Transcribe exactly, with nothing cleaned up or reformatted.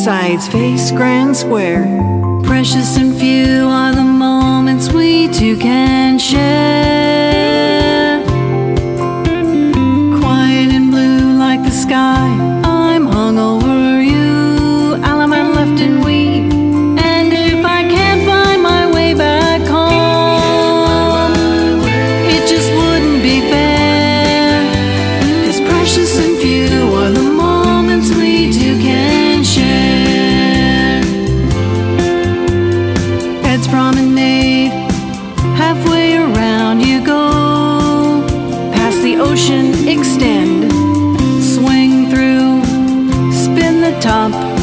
sides face grand square. Precious and few are the moments we two can share. Quiet and blue like the sky, I'm hung over you, Alaman left and we. And if I can't find my way back home, it just wouldn't be fair, 'cause precious and few are the moments we two can share. Heads promenade, halfway around you go, past the ocean extend, swing through, spin the top.